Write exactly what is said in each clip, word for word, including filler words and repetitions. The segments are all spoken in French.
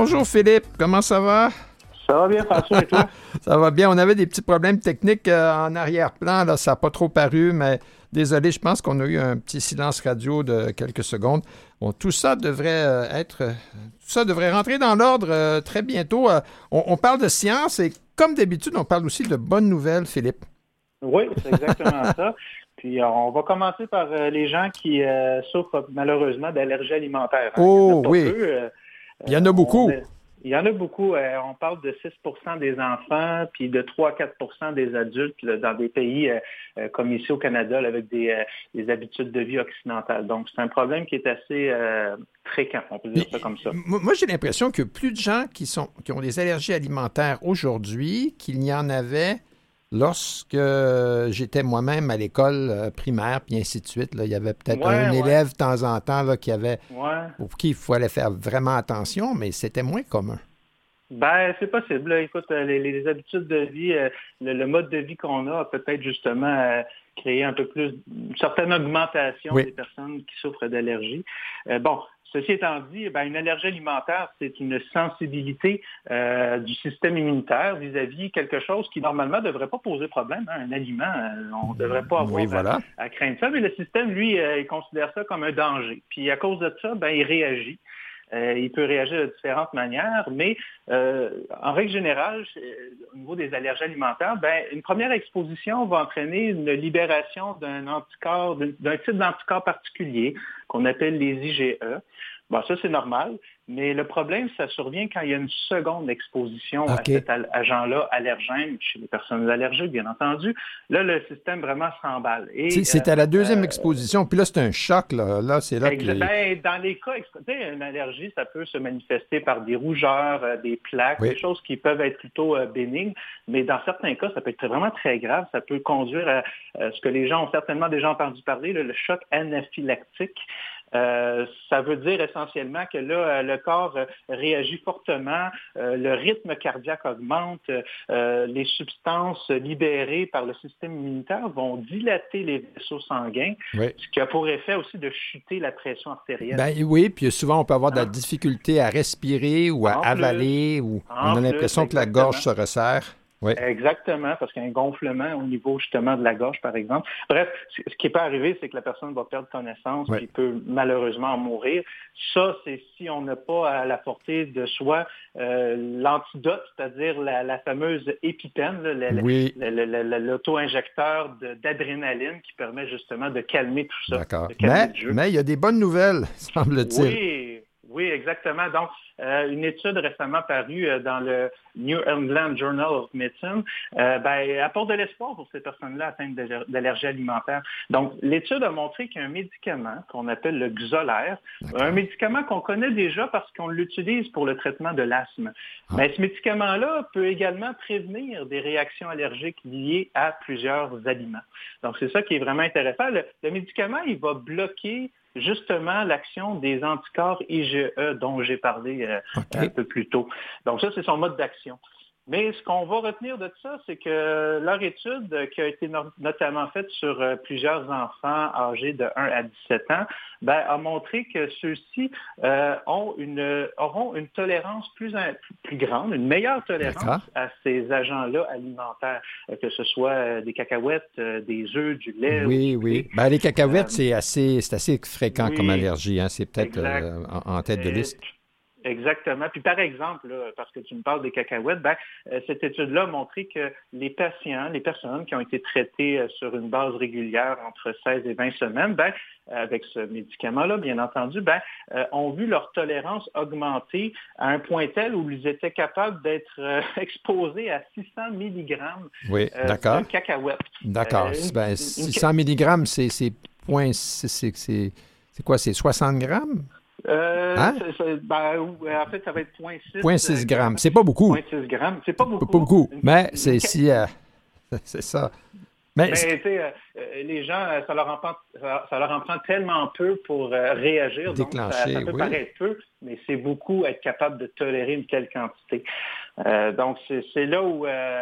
Bonjour Philippe, comment ça va? Ça va bien, François, et toi? Ça va bien. On avait des petits problèmes techniques euh, en arrière-plan. Là, ça n'a pas trop paru, mais désolé, je pense qu'on a eu un petit silence radio de quelques secondes. Bon, tout ça devrait euh, être... Euh, tout ça devrait rentrer dans l'ordre euh, très bientôt. Euh, on, on parle de science et, comme d'habitude, on parle aussi de bonnes nouvelles, Philippe. Oui, c'est exactement ça. Puis euh, on va commencer par euh, les gens qui euh, souffrent malheureusement d'allergies alimentaires. Hein. Oh, Il y en a pas oui. peu, euh, Il y en a beaucoup. On, il y en a beaucoup. Euh, on parle de six pour cent des enfants, puis de trois à quatre pour cent des adultes là, dans des pays euh, euh, comme ici au Canada, là, avec des, euh, des habitudes de vie occidentales. Donc, c'est un problème qui est assez euh, fréquent, on peut dire ça comme ça. Moi, j'ai l'impression que plus de gens qui, sont, qui ont des allergies alimentaires aujourd'hui qu'il n'y en avait lorsque j'étais moi-même à l'école euh, primaire, puis ainsi de suite. Là, il y avait peut-être ouais, un ouais. élève de temps en temps là, qui avait, ouais. pour qui il fallait faire vraiment attention, mais c'était moins commun. Ben, c'est possible. Là. Écoute, les, les habitudes de vie, euh, le, le mode de vie qu'on a a peut-être justement euh, créé un peu plus, une certaine augmentation oui. des personnes qui souffrent d'allergies. Euh, bon, ceci étant dit, ben, une allergie alimentaire, c'est une sensibilité euh, du système immunitaire vis-à-vis quelque chose qui, normalement, ne devrait pas poser problème. Hein. Un aliment, euh, on ne devrait pas avoir oui, voilà. à, à craindre ça, mais le système, lui, euh, il considère ça comme un danger. Puis à cause de ça, ben, il réagit. Euh, il peut réagir de différentes manières, mais euh, en règle générale, au niveau des allergies alimentaires, ben, une première exposition va entraîner une libération d'un anticorps, d'un type d'anticorps particulier qu'on appelle les I G E. Bon, ça, c'est normal, mais le problème, ça survient quand il y a une seconde exposition okay. à cet agent-là allergène chez les personnes allergiques, bien entendu. Là, le système vraiment s'emballe. Et, c'est, c'est à la deuxième euh, exposition, puis là, c'est un choc. Là, là c'est là que les... ben, dans les cas, une allergie, ça peut se manifester par des rougeurs, euh, des plaques, oui. des choses qui peuvent être plutôt euh, bénignes, mais dans certains cas, ça peut être vraiment très grave. Ça peut conduire à, à ce que les gens ont certainement déjà entendu parler, là, le choc anaphylactique. Euh, ça veut dire essentiellement que là, le corps réagit fortement, euh, le rythme cardiaque augmente, euh, les substances libérées par le système immunitaire vont dilater les vaisseaux sanguins, oui. ce qui a pour effet aussi de chuter la pression artérielle. Ben oui, puis souvent on peut avoir de la difficulté à respirer ou à en avaler, plus, ou on a l'impression plus, que la gorge se resserre. Oui. Exactement, parce qu'il y a un gonflement au niveau justement de la gorge, par exemple. Bref, ce qui peut arriver, c'est que la personne va perdre connaissance oui. et peut malheureusement en mourir. Ça, c'est si on n'a pas à la portée de soi euh, l'antidote, c'est-à-dire la, la fameuse épipène, là, la, oui. la, la, la, la, l'auto-injecteur de, d'adrénaline qui permet justement de calmer tout ça. D'accord. Mais, mais il y a des bonnes nouvelles, semble-t-il. Oui. Oui, exactement. Donc, euh, une étude récemment parue euh, dans le New England Journal of Medicine euh, ben, apporte de l'espoir pour ces personnes-là atteintes d'allergies alimentaires. Donc, l'étude a montré qu'il y a un médicament qu'on appelle le Xolair, D'accord. un médicament qu'on connaît déjà parce qu'on l'utilise pour le traitement de l'asthme. Ah. Mais ce médicament-là peut également prévenir des réactions allergiques liées à plusieurs aliments. Donc, c'est ça qui est vraiment intéressant. Le, le médicament, il va bloquer justement l'action des anticorps I G E dont j'ai parlé euh, okay. un peu plus tôt. Donc ça, c'est son mode d'action. Mais ce qu'on va retenir de ça, c'est que leur étude, qui a été no- notamment faite sur euh, plusieurs enfants âgés de un à dix-sept ans, ben, a montré que ceux-ci euh, ont une, auront une tolérance plus, un, plus grande, une meilleure tolérance D'accord. à ces agents-là alimentaires, euh, que ce soit euh, des cacahuètes, euh, des œufs, du lait. Oui, ou du oui. Ben, les cacahuètes, euh, c'est, assez, c'est assez fréquent oui, comme allergie. Hein? C'est peut-être euh, en, en tête de liste. Exactement. Puis par exemple, là, parce que tu me parles des cacahuètes, ben, euh, cette étude-là a montré que les patients, les personnes qui ont été traitées euh, sur une base régulière entre seize et vingt semaines, ben, avec ce médicament-là, bien entendu, ben, euh, ont vu leur tolérance augmenter à un point tel où ils étaient capables d'être euh, exposés à six cents milligrammes oui, euh, d'accord. de cacahuètes. D'accord. Euh, ben, six cents milligrammes, c'est, c'est, point, c'est, c'est, c'est, c'est quoi? C'est soixante grammes? Euh, hein? c'est, c'est, ben, en fait, ça va être zéro virgule six. zéro virgule six grammes. C'est pas beaucoup. zéro virgule six grammes. C'est pas beaucoup. Pas beaucoup. Une, mais une, c'est une... si... Euh, c'est ça. Mais, mais tu sais, euh, les gens, ça leur, en prend, ça, ça leur en prend tellement peu pour euh, réagir. Déclencher, donc ça, ça peut oui. paraître peu, mais c'est beaucoup être capable de tolérer une telle quantité. Euh, donc, c'est, c'est là où... Euh,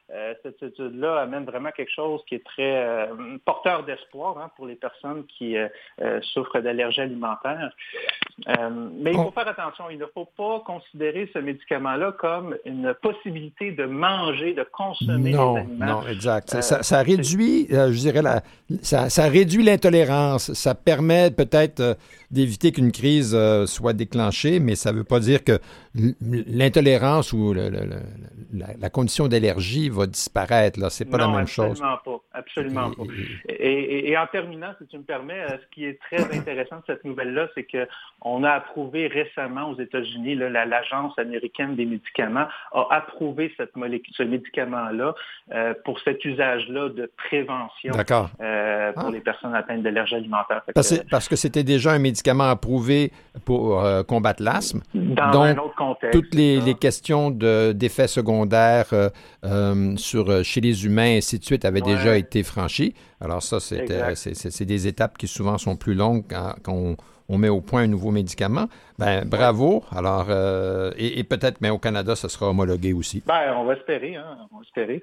euh, cette étude-là amène vraiment quelque chose qui est très euh, porteur d'espoir hein, pour les personnes qui euh, euh, souffrent d'allergies alimentaires. Euh, mais il faut faire attention, il ne faut pas considérer ce médicament-là comme une possibilité de manger, de consommer non, les aliments. Non, exact. Euh, ça, ça réduit, euh, je dirais, la, ça, ça réduit l'intolérance. Ça permet peut-être euh, d'éviter qu'une crise euh, soit déclenchée, mais ça ne veut pas dire que l'intolérance ou le, le, le, la, la condition d'allergie va disparaître. Ce n'est pas non, la même chose. Absolument pas. Absolument et, pas. Et, et, et en terminant, si tu me permets, ce qui est très intéressant de cette nouvelle-là, c'est qu'on a approuvé récemment aux États-Unis, là, l'Agence américaine des médicaments a approuvé cette molécule, ce médicament-là euh, pour cet usage-là de prévention euh, pour ah. les personnes atteintes d'allergies alimentaires. Parce, que, parce que c'était déjà un médicament approuvé pour euh, combattre l'asthme. Dans Donc, un autre contexte. Toutes les, les questions de, d'effets secondaires euh, euh, sur, chez les humains, et ainsi de suite, avaient ouais. déjà été franchies. Alors ça, c'est, euh, c'est, c'est, c'est des étapes qui souvent sont plus longues quand, quand on, on met au point un nouveau médicament. Ben bravo. Ouais. Alors, euh, et, et peut-être, mais au Canada, ça sera homologué aussi. Ben, on va espérer, hein, on va espérer.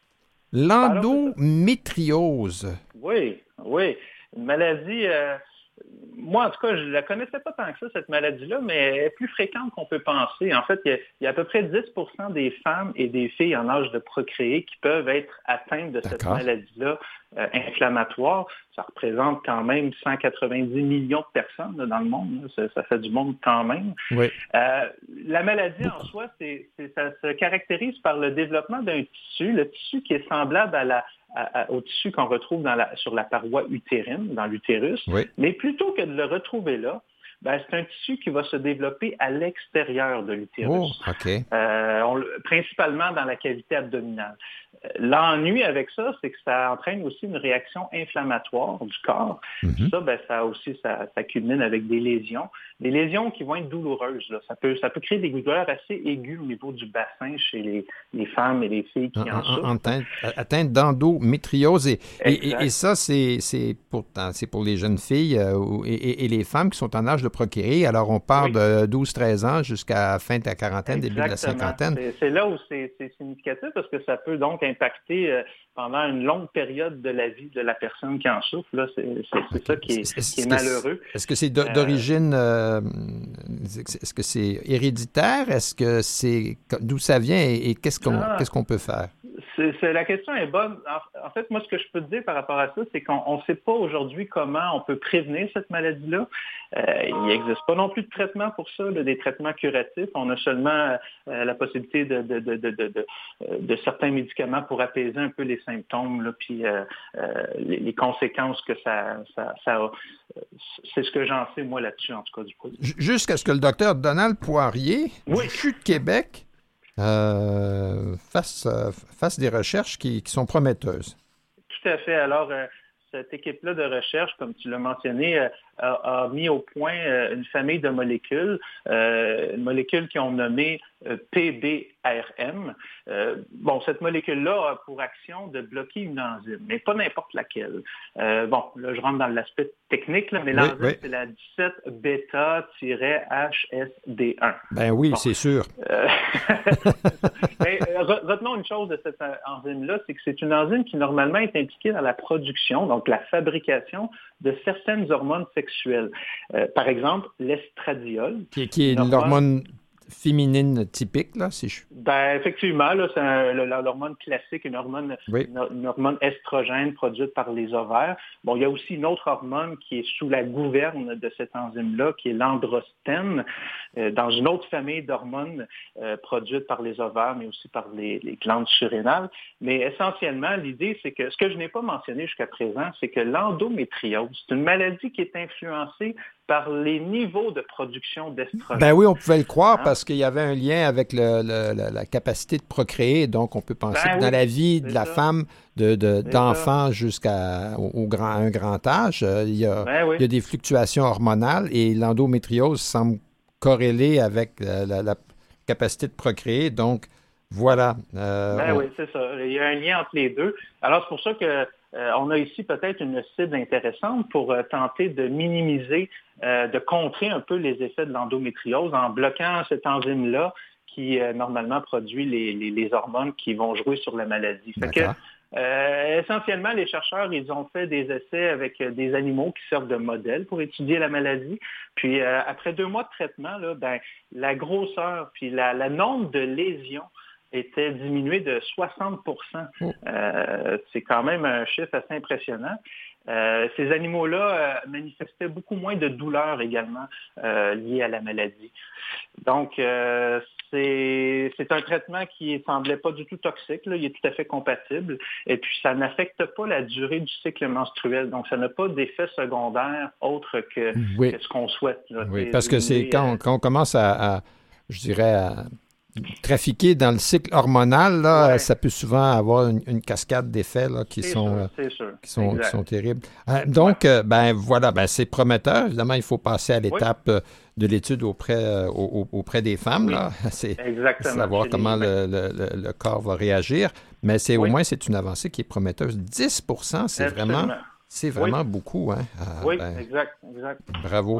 L'endométriose. Oui, oui. Une maladie... Euh... Moi, en tout cas, je ne la connaissais pas tant que ça, cette maladie-là, mais elle est plus fréquente qu'on peut penser. En fait, il y a, il y a à peu près dix pour cent des femmes et des filles en âge de procréer qui peuvent être atteintes de cette D'accord. maladie-là euh, inflammatoire. Ça représente quand même cent quatre-vingt-dix millions de personnes là, dans le monde. Ça, ça fait du monde quand même. Oui. Euh, la maladie en soi, c'est, c'est, ça se caractérise par le développement d'un tissu, le tissu qui est semblable à la À, à, au tissu qu'on retrouve dans la, sur la paroi utérine, dans l'utérus. Oui. Mais plutôt que de le retrouver là, ben, c'est un tissu qui va se développer à l'extérieur de l'utérus. Oh, okay. euh, on, principalement dans la cavité abdominale. L'ennui avec ça, c'est que ça entraîne aussi une réaction inflammatoire du corps. Mm-hmm. Ça, ben, ça aussi, ça, ça culmine avec des lésions. Des lésions qui vont être douloureuses. Là. Ça peut, ça peut créer des douleurs assez aiguës au niveau du bassin chez les, les femmes et les filles qui en, en souffrent. Atteinte, atteinte d'endométriose. Et, et, et, et ça, c'est, c'est, pour, c'est pour les jeunes filles euh, et, et, et les femmes qui sont en âge de procréer. Alors, on part oui. de douze treize ans jusqu'à la fin de la quarantaine, Exactement. début de la cinquantaine. C'est, c'est là où c'est, c'est significatif parce que ça peut donc impacter euh, pendant une longue période de la vie de la personne qui en souffre. Là, c'est, c'est, c'est okay. ça qui est, est-ce, qui est malheureux. Est-ce que c'est d'origine, euh, est-ce que c'est héréditaire? Est-ce que c'est d'où ça vient et, et qu'est-ce qu'on, ah. qu'est-ce qu'on peut faire? C'est, c'est, la question est bonne. En, en fait, moi, ce que je peux te dire par rapport à ça, c'est qu'on ne sait pas aujourd'hui comment on peut prévenir cette maladie-là. Euh, il n'existe pas non plus de traitement pour ça, là, des traitements curatifs. On a seulement euh, la possibilité de, de, de, de, de, de, de certains médicaments pour apaiser un peu les symptômes, là, puis euh, euh, les, les conséquences que ça, ça, ça a. C'est ce que j'en sais, moi, là-dessus, en tout cas, du coup. Jusqu'à ce que le docteur Donald Poirier, oui. du C H U de Québec, Euh, fasse, euh, fasse des recherches qui, qui sont prometteuses. Tout à fait. Alors, euh, cette équipe-là de recherche, comme tu l'as mentionné, euh, a, a mis au point euh, une famille de molécules, euh, une molécule qu'ils ont nommée euh, P B R M. Euh, bon, cette molécule-là a pour action de bloquer une enzyme, mais pas n'importe laquelle. Euh, bon, là, je rentre dans l'aspect technique, là, mais oui, l'enzyme, oui. c'est la dix-sept bêta-H S D un. Ben oui, bon. C'est sûr. Euh, mais, retenons une chose de cette enzyme-là, c'est que c'est une enzyme qui normalement est impliquée dans la production, donc la fabrication de certaines hormones sexuelles. Euh, par exemple, l'estradiol. Qui, qui est l'hormone féminine typique, là, si je... Ben, effectivement, là, c'est un, l'hormone classique, une hormone, oui. une, une hormone estrogène produite par les ovaires. Bon, il y a aussi une autre hormone qui est sous la gouverne de cette enzyme-là, qui est l'androstène, euh, dans une autre famille d'hormones euh, produites par les ovaires, mais aussi par les, les glandes surrénales. Mais essentiellement, l'idée, c'est que ce que je n'ai pas mentionné jusqu'à présent, c'est que l'endométriose, c'est une maladie qui est influencée par les niveaux de production d'estrogène. Ben oui, on pouvait le croire hein? parce qu'il y avait un lien avec le, le, la, la capacité de procréer. Donc, on peut penser ben que oui, dans la vie de la ça. femme, de, de, d'enfant jusqu'à au, au grand, un grand âge, euh, il, y a, ben oui. il y a des fluctuations hormonales et l'endométriose semble corrélée avec la, la, la capacité de procréer. Donc, voilà. Euh, ben on... oui, c'est ça. Il y a un lien entre les deux. Alors, c'est pour ça que Euh, on a ici peut-être une cible intéressante pour euh, tenter de minimiser, euh, de contrer un peu les effets de l'endométriose en bloquant cette enzyme-là qui, euh, normalement, produit les, les, les hormones qui vont jouer sur la maladie. Fait que, euh, essentiellement, les chercheurs, ils ont fait des essais avec des animaux qui servent de modèle pour étudier la maladie. Puis, euh, après deux mois de traitement, là, ben, la grosseur puis la, la nombre de lésions était diminué de soixante pour cent. Oh. Euh, c'est quand même un chiffre assez impressionnant. Euh, ces animaux-là euh, manifestaient beaucoup moins de douleurs également euh, liées à la maladie. Donc, euh, c'est, c'est un traitement qui ne semblait pas du tout toxique, là. Il est tout à fait compatible. Et puis, ça n'affecte pas la durée du cycle menstruel. Donc, ça n'a pas d'effet secondaire autre que, oui. que ce qu'on souhaite. Là. Oui, c'est parce que c'est quand, euh, quand on commence à, à je dirais, à trafiquer dans le cycle hormonal, là, ouais. ça peut souvent avoir une, une cascade d'effets là, qui, sont, sûr, sûr. qui, sont, qui sont terribles. Euh, donc, ouais. euh, ben voilà, ben, c'est prometteur. Évidemment, il faut passer à l'étape oui. de l'étude auprès, euh, auprès des femmes. Oui. Là. C'est Exactement. savoir c'est comment le, le, le corps va réagir. Mais c'est, oui. au moins, c'est une avancée qui est prometteuse. dix pour cent, c'est Absolument. vraiment, c'est vraiment oui. beaucoup. Hein? Euh, oui, ben, exact, exact. Bravo. Oui.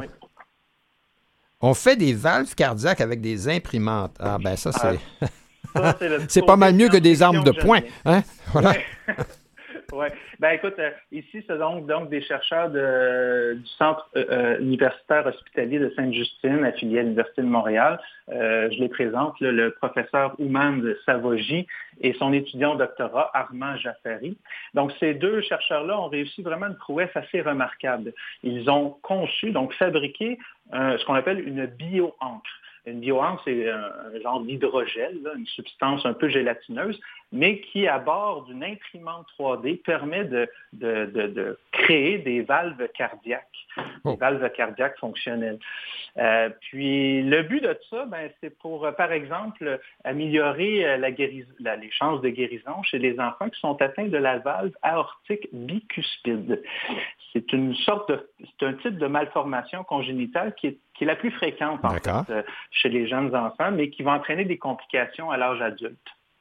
On fait des valves cardiaques avec des imprimantes. Ah, ben ça, c'est... Ah, ça, c'est, c'est pas mal mieux que des armes de poing. Hein? Voilà. Ouais. Oui. Ben écoute, euh, ici, c'est donc, donc des chercheurs de, du Centre euh, universitaire hospitalier de Sainte-Justine, affilié à l'Université de Montréal. Euh, je les présente, là, le professeur Ouman Savogi et son étudiant au doctorat, Armand Jaffari. Donc, ces deux chercheurs-là ont réussi vraiment une prouesse assez remarquable. Ils ont conçu, donc fabriqué, euh, ce qu'on appelle une bio-encre. Une bio-encre, c'est un, un genre d'hydrogel, là, une substance un peu gélatineuse, mais qui, à bord d'une imprimante trois D, permet de, de, de, de créer des valves cardiaques, oh. des valves cardiaques fonctionnelles. Euh, puis, le but de ça, ben, c'est pour, euh, par exemple, améliorer la guéris- la, les chances de guérison chez les enfants qui sont atteints de la valve aortique bicuspide. C'est une sorte de, c'est un type de malformation congénitale qui est, qui est la plus fréquente en fait, euh, chez les jeunes enfants, mais qui va entraîner des complications à l'âge adulte.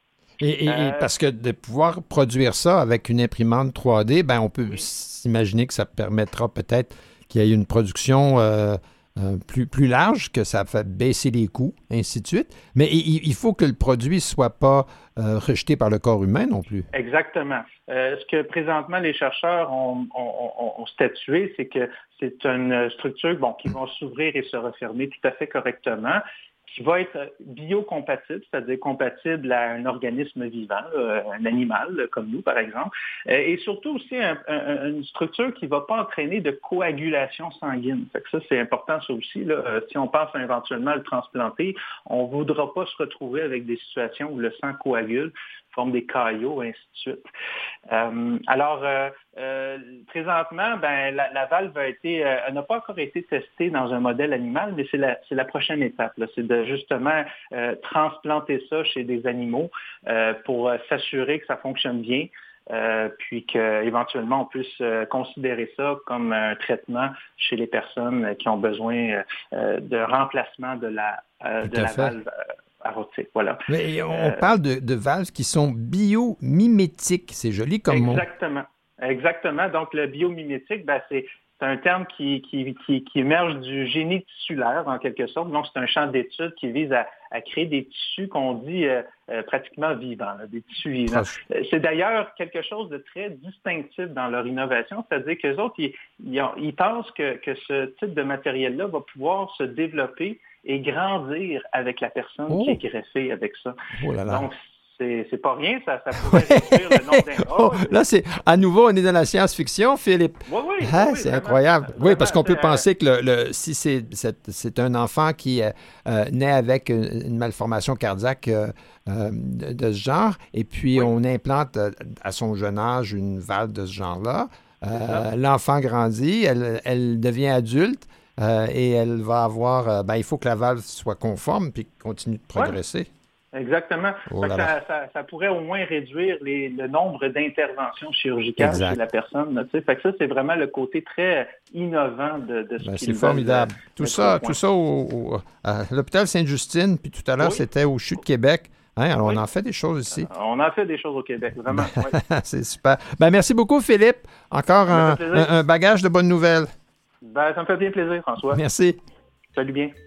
Et, et, euh, et parce que de pouvoir produire ça avec une imprimante trois D, ben on peut oui. s'imaginer que ça permettra peut-être qu'il y ait une production euh, euh, plus, plus large, que ça fait baisser les coûts, ainsi de suite. Mais il, il faut que le produit ne soit pas euh, rejeté par le corps humain non plus. Exactement. Euh, ce que présentement les chercheurs ont, ont, ont statué, c'est que c'est une structure bon, qui va s'ouvrir et se refermer tout à fait correctement, qui va être biocompatible, c'est-à-dire compatible à un organisme vivant, là, un animal là, comme nous, par exemple, et surtout aussi un, un, une structure qui ne va pas entraîner de coagulation sanguine. Fait que ça, c'est important, ça aussi. Là. Si on pense éventuellement à le transplanter, on ne voudra pas se retrouver avec des situations où le sang coagule, forme des caillots, ainsi de suite. Euh, alors, euh, euh, présentement, ben, la, la valve a été, euh, elle n'a pas encore été testée dans un modèle animal, mais c'est la, c'est la prochaine étape. Là. C'est de justement euh, transplanter ça chez des animaux euh, pour euh, s'assurer que ça fonctionne bien. Euh, puis qu'éventuellement on puisse euh, considérer ça comme un traitement chez les personnes qui ont besoin euh, de remplacement de la, euh, de la valve euh, aortique. Voilà. Mais on euh, parle de, de valves qui sont biomimétiques. C'est joli comme mot. Exactement. Exactement. Donc le biomimétique, ben, c'est C'est un terme qui, qui, qui, qui émerge du génie tissulaire, en quelque sorte. Donc, c'est un champ d'études qui vise à, à créer des tissus qu'on dit euh, euh, pratiquement vivants, là, des tissus vivants. Euh, c'est d'ailleurs quelque chose de très distinctif dans leur innovation, c'est-à-dire qu'eux autres, ils, ils, ont, ils pensent que, que ce type de matériel-là va pouvoir se développer et grandir avec la personne oh. qui est greffée avec ça. Oh là là. Donc, C'est, c'est pas rien, ça, ça pourrait réduire le nombre d'infos. Oh, là, c'est, à nouveau, on est dans la science-fiction, Philippe. Oui, oui. Ah, oui c'est vraiment, incroyable. vraiment, oui, parce qu'on peut euh, penser que le, le, si c'est, c'est, c'est un enfant qui euh, naît avec une, une malformation cardiaque euh, euh, de, de ce genre, et puis oui. on implante euh, à son jeune âge une valve de ce genre-là, euh, l'enfant grandit, elle, elle devient adulte, euh, et elle va avoir... Euh, ben, il faut que la valve soit conforme puis continue de progresser. Oui. Exactement. Oh là ça, là. Ça, ça pourrait au moins réduire les, le nombre d'interventions chirurgicales exact. chez la personne. Là, fait que ça, c'est vraiment le côté très innovant de, de ce ben, qu'ils C'est formidable. veulent, tout ça, tout ça au, au, à l'hôpital Sainte-Justine, puis tout à l'heure, oui. c'était au C H U de Québec. Hein, alors, oui. on en fait des choses ici. On en fait des choses au Québec, vraiment. Oui. C'est super. Ben, merci beaucoup, Philippe. Encore un, un, un bagage de bonnes nouvelles. Ben, ça me fait bien plaisir, François. Merci. Salut bien.